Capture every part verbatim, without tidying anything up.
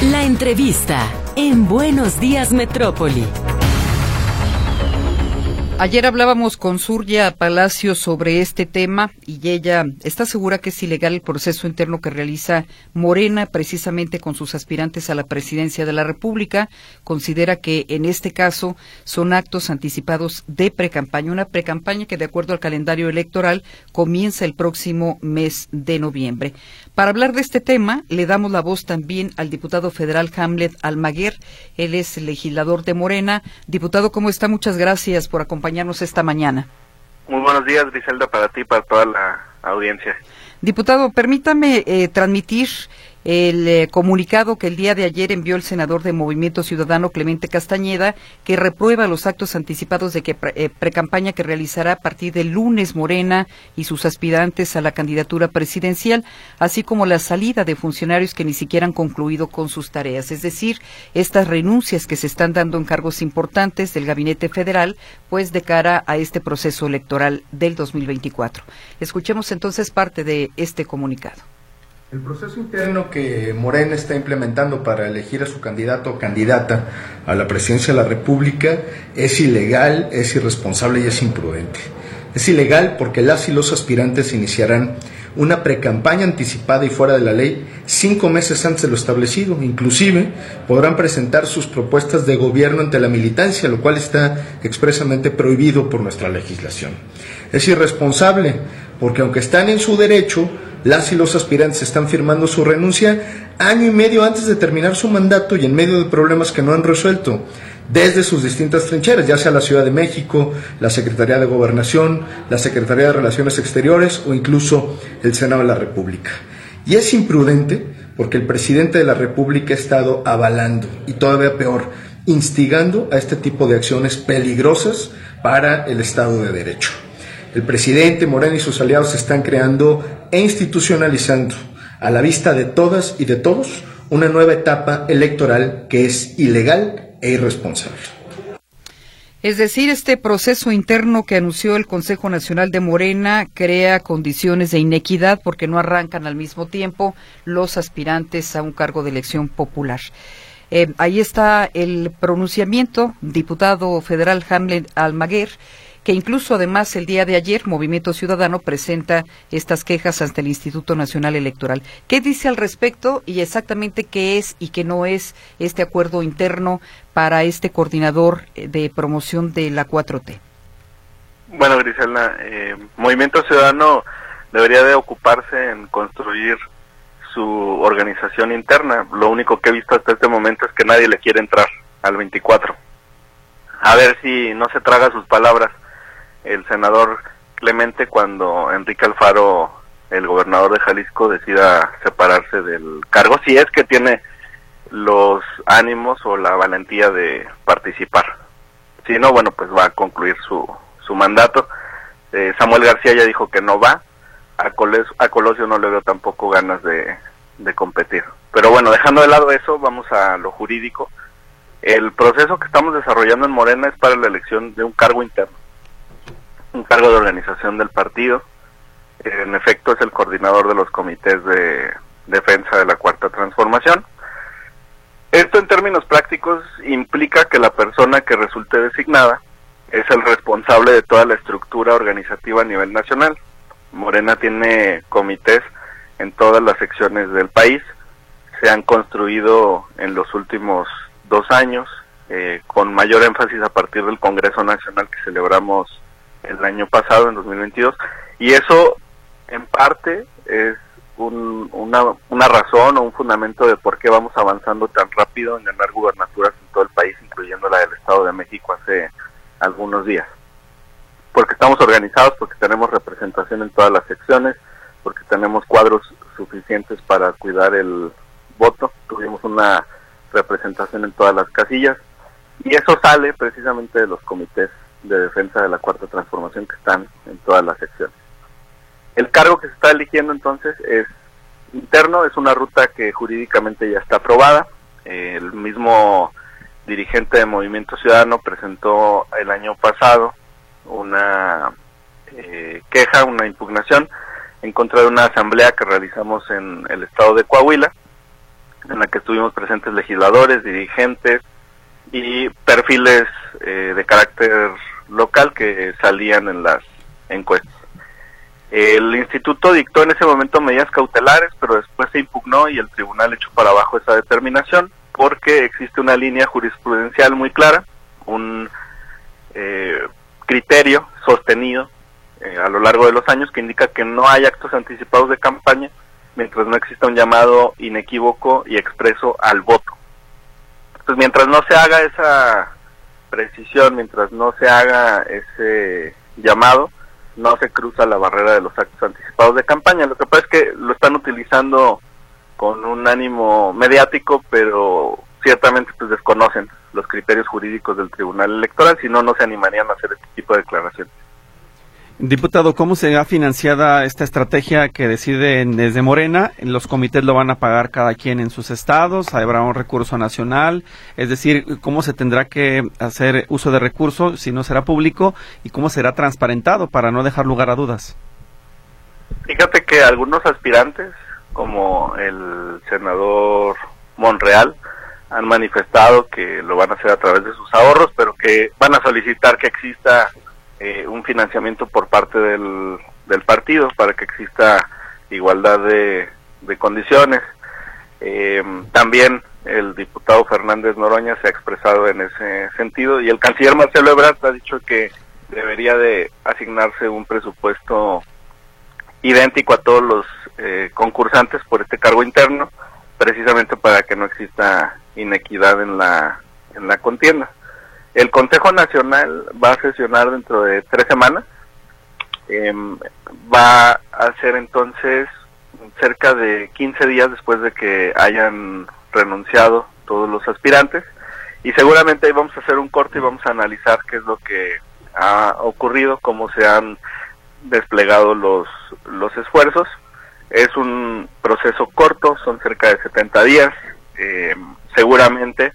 La entrevista en Buenos Días Metrópoli. Ayer hablábamos con Surya Palacio sobre este tema y ella está segura que es ilegal el proceso interno que realiza Morena precisamente con sus aspirantes a la presidencia de la República. Considera que en este caso son actos anticipados de precampaña, una precampaña que de acuerdo al calendario electoral comienza el próximo mes de noviembre. Para hablar de este tema le damos la voz también al diputado federal Hamlet Almaguer. Él es legislador de Morena. Diputado, ¿cómo está? Muchas gracias por acompañarnos esta mañana. Muy buenos días, Griselda, para ti y para toda la audiencia. Diputado, permítame eh, transmitir el eh, comunicado que el día de ayer envió el senador de Movimiento Ciudadano, Clemente Castañeda, que reprueba los actos anticipados de que pre, eh, precampaña que realizará a partir del lunes Morena y sus aspirantes a la candidatura presidencial, así como la salida de funcionarios que ni siquiera han concluido con sus tareas. Es decir, estas renuncias que se están dando en cargos importantes del gabinete federal, pues de cara a este proceso electoral del dos mil veinticuatro. Escuchemos entonces parte de este comunicado. El proceso interno que Morena está implementando para elegir a su candidato o candidata a la presidencia de la República es ilegal, es irresponsable y es imprudente. Es ilegal porque las y los aspirantes iniciarán una precampaña anticipada y fuera de la ley cinco meses antes de lo establecido. Inclusive podrán presentar sus propuestas de gobierno ante la militancia, lo cual está expresamente prohibido por nuestra legislación. Es irresponsable porque aunque están en su derecho, las y los aspirantes están firmando su renuncia año y medio antes de terminar su mandato y en medio de problemas que no han resuelto, desde sus distintas trincheras, ya sea la Ciudad de México, la Secretaría de Gobernación, la Secretaría de Relaciones Exteriores o incluso el Senado de la República. Y es imprudente porque el presidente de la República ha estado avalando, y todavía peor, instigando a este tipo de acciones peligrosas para el Estado de Derecho. El presidente Morena y sus aliados se están creando e institucionalizando, a la vista de todas y de todos, una nueva etapa electoral que es ilegal e irresponsable. Es decir, este proceso interno que anunció el Consejo Nacional de Morena crea condiciones de inequidad porque no arrancan al mismo tiempo los aspirantes a un cargo de elección popular. Eh, ahí está el pronunciamiento, diputado federal Hamlet Almaguer, que incluso además el día de ayer Movimiento Ciudadano presenta estas quejas ante el Instituto Nacional Electoral. ¿Qué dice al respecto y exactamente qué es y qué no es este acuerdo interno para este coordinador de promoción de la cuatro T? Bueno, Griselda, eh, Movimiento Ciudadano debería de ocuparse en construir su organización interna. Lo único que he visto hasta este momento es que nadie le quiere entrar al veinticuatro. A ver si no se traga sus palabras el senador Clemente cuando Enrique Alfaro, el gobernador de Jalisco, decida separarse del cargo, si es que tiene los ánimos o la valentía de participar. Si no, bueno, pues va a concluir su, su mandato. Eh, Samuel García ya dijo que no va, a, Coles, a Colosio no le veo tampoco ganas de, de competir. Pero bueno, dejando de lado eso, vamos a lo jurídico. El proceso que estamos desarrollando en Morena es para la elección de un cargo interno, un cargo de organización del partido. En efecto, es el coordinador de los comités de defensa de la Cuarta Transformación. Esto en términos prácticos implica que la persona que resulte designada es el responsable de toda la estructura organizativa a nivel nacional. Morena tiene comités en todas las secciones del país, se han construido en los últimos dos años, eh, con mayor énfasis a partir del Congreso Nacional que celebramos el año pasado, en dos mil veintidós, y eso en parte es un, una, una razón o un fundamento de por qué vamos avanzando tan rápido en ganar gubernaturas en todo el país, incluyendo la del Estado de México hace algunos días. Porque estamos organizados, porque tenemos representación en todas las secciones, porque tenemos cuadros suficientes para cuidar el voto, tuvimos una representación en todas las casillas, y eso sale precisamente de los comités de defensa de la Cuarta Transformación que están en todas las secciones. El cargo que se está eligiendo entonces es interno, es una ruta que jurídicamente ya está aprobada. Eh, el mismo dirigente de Movimiento Ciudadano presentó el año pasado una eh, queja, una impugnación en contra de una asamblea que realizamos en el estado de Coahuila, en la que estuvimos presentes legisladores, dirigentes y perfiles eh, de carácter local que salían en las encuestas. El instituto dictó en ese momento medidas cautelares, pero después se impugnó y el tribunal echó para abajo esa determinación porque existe una línea jurisprudencial muy clara, un eh, criterio sostenido eh, a lo largo de los años que indica que no hay actos anticipados de campaña mientras no exista un llamado inequívoco y expreso al voto. Entonces, mientras no se haga esa precisión, mientras no se haga ese llamado, no se cruza la barrera de los actos anticipados de campaña. Lo que pasa es que lo están utilizando con un ánimo mediático, pero ciertamente pues desconocen los criterios jurídicos del Tribunal Electoral, si no, no se animarían a hacer este tipo de declaraciones. Diputado, ¿cómo será financiada esta estrategia que deciden desde Morena? ¿Los comités lo van a pagar cada quien en sus estados? ¿Habrá un recurso nacional? Es decir, ¿cómo se tendrá que hacer uso de recursos si no será público? ¿Y cómo será transparentado para no dejar lugar a dudas? Fíjate que algunos aspirantes, como el senador Monreal, han manifestado que lo van a hacer a través de sus ahorros, pero que van a solicitar que exista Eh, un financiamiento por parte del, del partido para que exista igualdad de, de condiciones. Eh, también el diputado Fernández Noroña se ha expresado en ese sentido y el canciller Marcelo Ebrard ha dicho que debería de asignarse un presupuesto idéntico a todos los eh, concursantes por este cargo interno, precisamente para que no exista inequidad en la, en la contienda. El Consejo Nacional va a sesionar dentro de tres semanas, eh, va a ser entonces cerca de quince días después de que hayan renunciado todos los aspirantes, y seguramente ahí vamos a hacer un corte y vamos a analizar qué es lo que ha ocurrido, cómo se han desplegado los, los esfuerzos. Es un proceso corto, son cerca de setenta días, eh, seguramente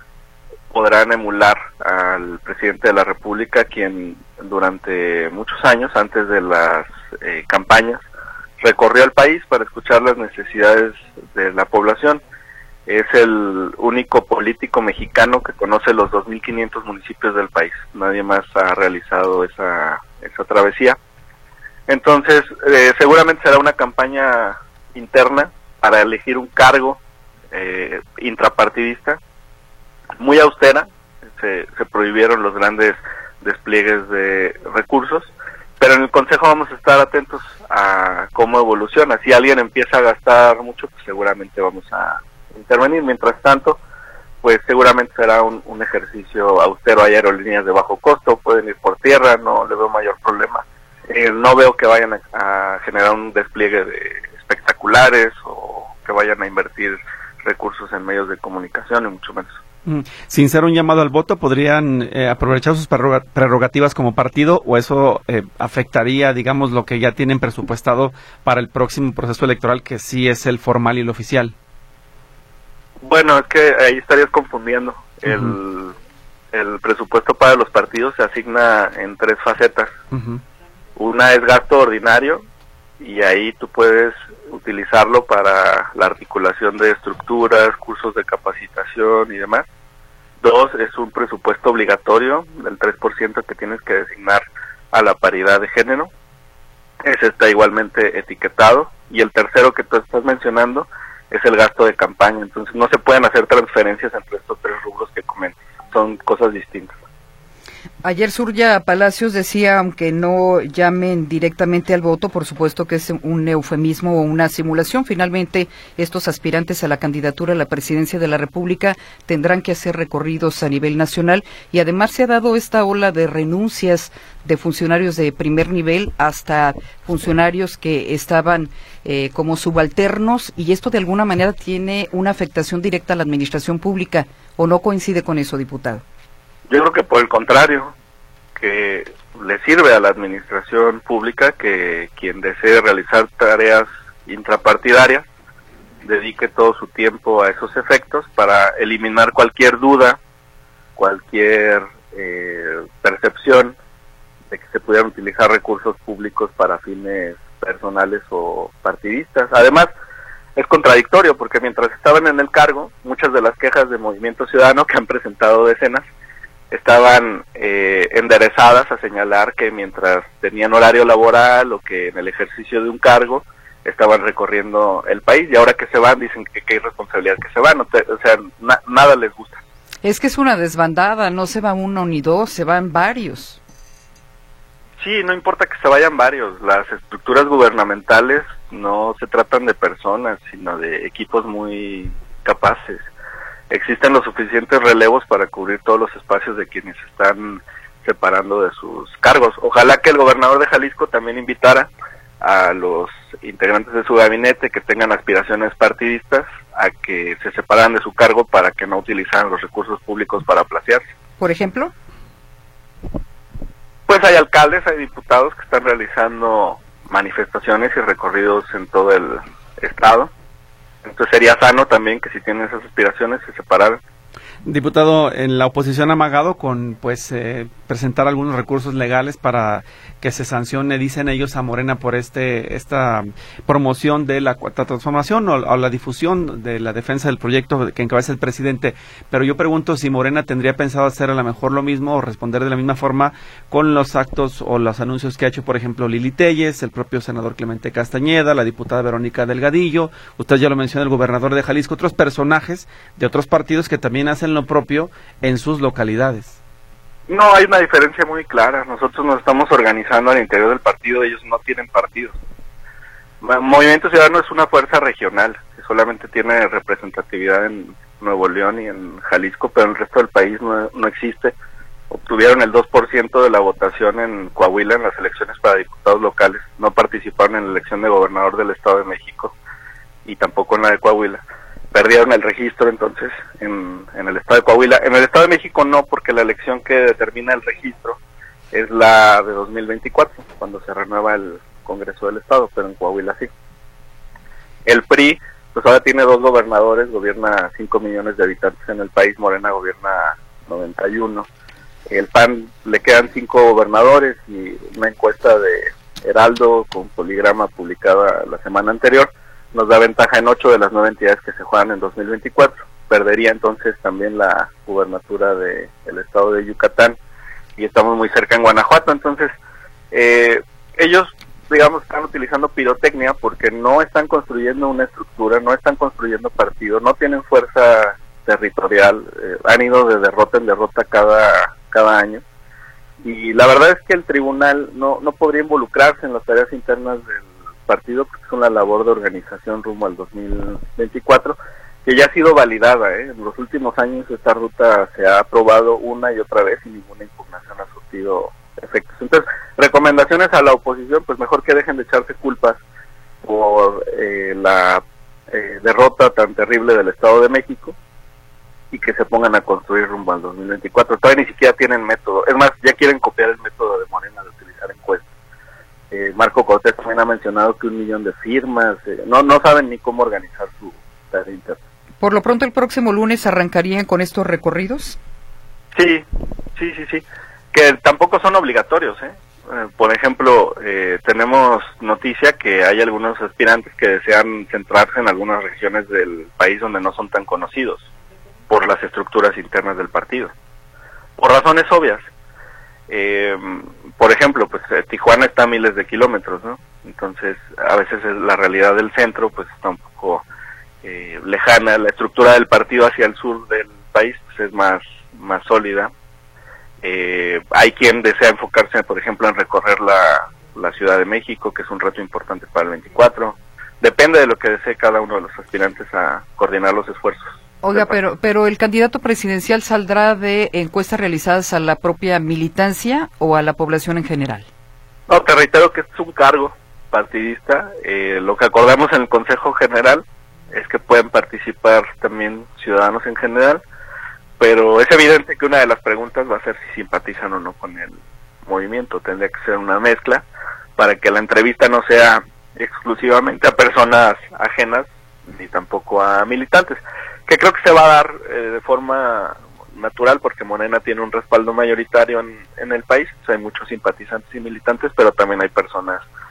podrán emular al presidente de la República, quien durante muchos años, antes de las eh, campañas, recorrió el país para escuchar las necesidades de la población. Es el único político mexicano que conoce los dos mil quinientos municipios del país. Nadie más ha realizado esa, esa travesía. Entonces, eh, seguramente será una campaña interna para elegir un cargo eh, intrapartidista, muy austera. Se, se prohibieron los grandes despliegues de recursos, pero en el Consejo vamos a estar atentos a cómo evoluciona. Si alguien empieza a gastar mucho, pues seguramente vamos a intervenir. Mientras tanto, pues seguramente será un, un ejercicio austero. Hay aerolíneas de bajo costo, pueden ir por tierra, no le veo mayor problema. Eh, no veo que vayan a, a generar un despliegue de espectaculares o que vayan a invertir recursos en medios de comunicación, y mucho menos. Sin ser un llamado al voto, ¿podrían eh, aprovechar sus prerrogativas como partido, o eso eh, afectaría, digamos, lo que ya tienen presupuestado para el próximo proceso electoral, que sí es el formal y el oficial? Bueno, es que ahí estarías confundiendo. Uh-huh. El, el presupuesto para los partidos se asigna en tres facetas. Uh-huh. Una es gasto ordinario, y ahí tú puedes utilizarlo para la articulación de estructuras, cursos de capacitación y demás. Dos, es un presupuesto obligatorio del tres por ciento que tienes que designar a la paridad de género. Ese está igualmente etiquetado. Y el tercero que tú estás mencionando es el gasto de campaña. Entonces no se pueden hacer transferencias entre estos tres rubros que comentas. Son cosas distintas. Ayer Surya Palacios decía, aunque no llamen directamente al voto, por supuesto que es un eufemismo o una simulación. Finalmente, estos aspirantes a la candidatura a la presidencia de la República tendrán que hacer recorridos a nivel nacional, y además se ha dado esta ola de renuncias de funcionarios de primer nivel hasta funcionarios que estaban eh, como subalternos, y esto de alguna manera tiene una afectación directa a la administración pública. ¿O no coincide con eso, diputado? Yo creo que por el contrario, que le sirve a la administración pública que quien desee realizar tareas intrapartidarias dedique todo su tiempo a esos efectos para eliminar cualquier duda, cualquier eh, percepción de que se pudieran utilizar recursos públicos para fines personales o partidistas. Además, es contradictorio, porque mientras estaban en el cargo, muchas de las quejas de Movimiento Ciudadano, que han presentado decenas, estaban eh, enderezadas a señalar que mientras tenían horario laboral o que en el ejercicio de un cargo estaban recorriendo el país, y ahora que se van dicen que, que hay responsabilidad que se van, o, te, o sea, na, nada les gusta. Es que es una desbandada, no se va uno ni dos, se van varios. Sí, no importa que se vayan varios, las estructuras gubernamentales no se tratan de personas, sino de equipos muy capaces. Existen los suficientes relevos para cubrir todos los espacios de quienes están separando de sus cargos. Ojalá que el gobernador de Jalisco también invitara a los integrantes de su gabinete que tengan aspiraciones partidistas a que se separan de su cargo para que no utilizaran los recursos públicos para placearse. ¿Por ejemplo? Pues hay alcaldes, hay diputados que están realizando manifestaciones y recorridos en todo el estado. Entonces sería sano también que si tienen esas aspiraciones se separaran. Diputado, en la oposición ha amagado con pues eh, presentar algunos recursos legales para que se sancione, dicen ellos, a Morena por este esta promoción de la cuarta transformación o, o la difusión de la defensa del proyecto que encabeza el presidente. Pero yo pregunto si Morena tendría pensado hacer a lo mejor lo mismo o responder de la misma forma con los actos o los anuncios que ha hecho, por ejemplo, Lili Téllez, el propio senador Clemente Castañeda, la diputada Verónica Delgadillo, usted ya lo mencionó, el gobernador de Jalisco, otros personajes de otros partidos que también hacen lo propio en sus localidades. No, hay una diferencia muy clara. Nosotros nos estamos organizando al interior del partido, ellos no tienen partido. Movimiento Ciudadano es una fuerza regional que solamente tiene representatividad en Nuevo León y en Jalisco, pero en el resto del país no, no existe. Obtuvieron el dos por ciento de la votación en Coahuila en las elecciones para diputados locales. No participaron en la elección de gobernador del Estado de México y tampoco en la de Coahuila. Perdieron el registro entonces en, en el estado de Coahuila. En el estado de México no, porque la elección que determina el registro es la de dos mil veinticuatro, cuando se renueva el Congreso del Estado, pero en Coahuila sí. El P R I, pues ahora tiene dos gobernadores, gobierna cinco millones de habitantes en el país, Morena gobierna noventa y uno. El P A N le quedan cinco gobernadores y una encuesta de Heraldo con Poligrama publicada la semana anterior nos da ventaja en ocho de las nueve entidades que se juegan en dos mil veinticuatro. Perdería entonces también la gubernatura del estado de Yucatán y estamos muy cerca en Guanajuato. Entonces, eh, ellos, digamos, están utilizando pirotecnia porque no están construyendo una estructura, no están construyendo partido, no tienen fuerza territorial, eh, han ido de derrota en derrota cada, cada año. Y la verdad es que el tribunal no, no podría involucrarse en las tareas internas del partido porque es una labor de organización rumbo al dos mil veinticuatro que ya ha sido validada, ¿eh? En los últimos años esta ruta se ha aprobado una y otra vez y ninguna impugnación ha surtido efectos. Entonces, recomendaciones a la oposición, pues mejor que dejen de echarse culpas por eh, la eh, derrota tan terrible del Estado de México y que se pongan a construir rumbo al dos mil veinticuatro. Todavía ni siquiera tienen método, es más, ya quieren copiar el método de Morena de utilizar encuestas. Eh, Marco Cortés también ha mencionado que un millón de firmas, eh, no no saben ni cómo organizar su tarea interna. Por lo pronto, el próximo lunes arrancarían con estos recorridos. Sí, sí, sí, sí, que tampoco son obligatorios, ¿eh? Eh, por ejemplo, eh, tenemos noticia que hay algunos aspirantes que desean centrarse en algunas regiones del país donde no son tan conocidos por las estructuras internas del partido, por razones obvias. Eh, por ejemplo, pues eh, Tijuana está a miles de kilómetros, ¿no? Entonces, a veces es la realidad del centro, pues está un poco eh, lejana. La estructura del partido hacia el sur del país pues, es más, más sólida. Eh, hay quien desea enfocarse, por ejemplo, en recorrer la, la Ciudad de México, que es un reto importante para el veinticuatro. Depende de lo que desee cada uno de los aspirantes a coordinar los esfuerzos. Oiga, pero pero el candidato presidencial saldrá de encuestas realizadas a la propia militancia o a la población en general. No, te reitero que es un cargo partidista. Eh, lo que acordamos en el Consejo General es que pueden participar también ciudadanos en general, pero es evidente que una de las preguntas va a ser si simpatizan o no con el movimiento. Tendría que ser una mezcla para que la entrevista no sea exclusivamente a personas ajenas ni tampoco a militantes, que creo que se va a dar eh, de forma natural porque Morena tiene un respaldo mayoritario en, en el país. O sea, hay muchos simpatizantes y militantes, pero también hay personas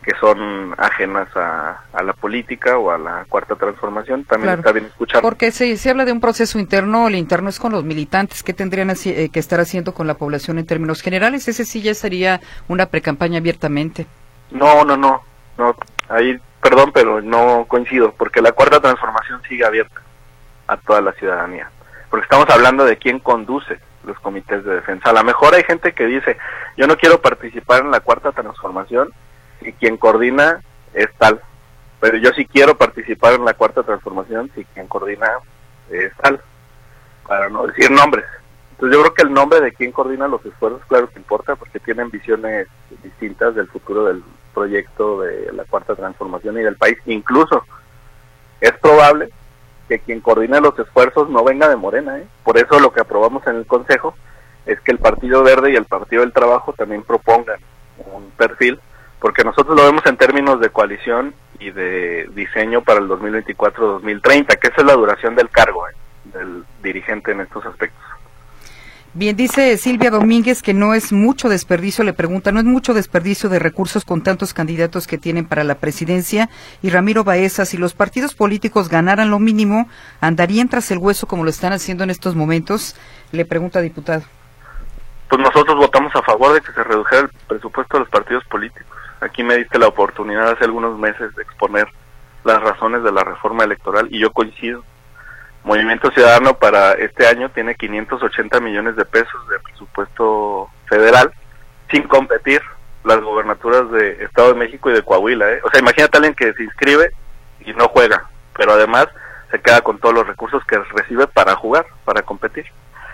que son ajenas a, a la política o a la Cuarta Transformación, también Claro, está bien escuchar. porque se, se habla de un proceso interno, el interno es con los militantes, ¿qué tendrían haci- eh, que estar haciendo con la población en términos generales? Ese sí ya sería una precampaña abiertamente. No, no, no, no, ahí, perdón, pero no coincido, porque la Cuarta Transformación sigue abierta a toda la ciudadanía, porque estamos hablando de quién conduce los comités de defensa. A lo mejor hay gente que dice, yo no quiero participar en la Cuarta Transformación, y quien coordina es tal, pero yo sí quiero participar en la Cuarta Transformación si quien coordina es tal, para no decir nombres. Entonces yo creo que el nombre de quien coordina los esfuerzos, claro que importa, porque tienen visiones distintas del futuro del proyecto de la Cuarta Transformación y del país. Incluso es probable que quien coordine los esfuerzos no venga de Morena, ¿eh? Por eso lo que aprobamos en el Consejo es que el Partido Verde y el Partido del Trabajo también propongan un perfil, porque nosotros lo vemos en términos de coalición y de diseño para el dos mil veinticuatro a dos mil treinta, que esa es la duración del cargo, ¿eh? Del dirigente en estos aspectos. Bien, dice Silvia Domínguez que no es mucho desperdicio, le pregunta, no es mucho desperdicio de recursos con tantos candidatos que tienen para la presidencia. Y Ramiro Baeza, si los partidos políticos ganaran lo mínimo, ¿andarían tras el hueso como lo están haciendo en estos momentos? Le pregunta, diputado. Pues nosotros votamos a favor de que se redujera el presupuesto de los partidos políticos. Aquí me diste la oportunidad hace algunos meses de exponer las razones de la reforma electoral y yo coincido. Movimiento Ciudadano para este año tiene quinientos ochenta millones de pesos de presupuesto federal sin competir las gobernaturas de Estado de México y de Coahuila, ¿eh? O sea, imagínate a alguien que se inscribe y no juega, pero además se queda con todos los recursos que recibe para jugar, para competir.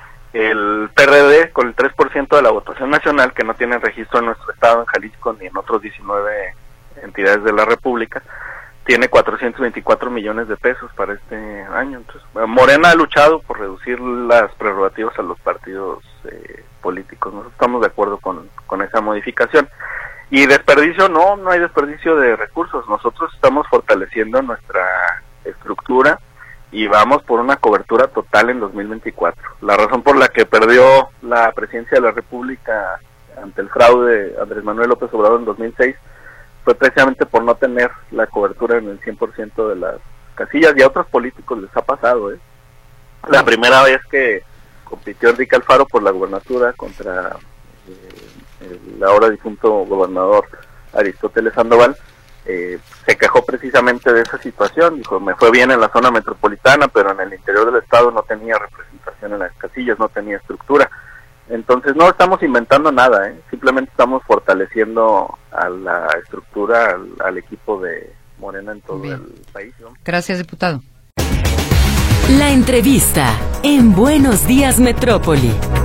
El P R D, con el tres por ciento de la votación nacional, que no tiene registro en nuestro estado, en Jalisco, ni en otros diecinueve entidades de la República, tiene cuatrocientos veinticuatro millones de pesos para este año. Entonces, Morena ha luchado por reducir las prerrogativas a los partidos eh, políticos. Nosotros estamos de acuerdo con, con esa modificación. Y desperdicio, no, no hay desperdicio de recursos. Nosotros estamos fortaleciendo nuestra estructura y vamos por una cobertura total en dos mil veinticuatro. La razón por la que perdió la presidencia de la República ante el fraude Andrés Manuel López Obrador en dos mil seis fue precisamente por no tener la cobertura en el cien por ciento de las casillas, y a otros políticos les ha pasado, ¿eh? La primera vez que compitió Enrique Alfaro por la gubernatura contra eh, el ahora difunto gobernador Aristóteles Sandoval, Eh, se quejó precisamente de esa situación, dijo, me fue bien en la zona metropolitana, pero en el interior del estado no tenía representación en las casillas, no tenía estructura. Entonces no estamos inventando nada, ¿eh? Simplemente estamos fortaleciendo a la estructura, al, al equipo de Morena en todo bien. El país, ¿no? Gracias, diputado. La entrevista en Buenos Días Metrópoli.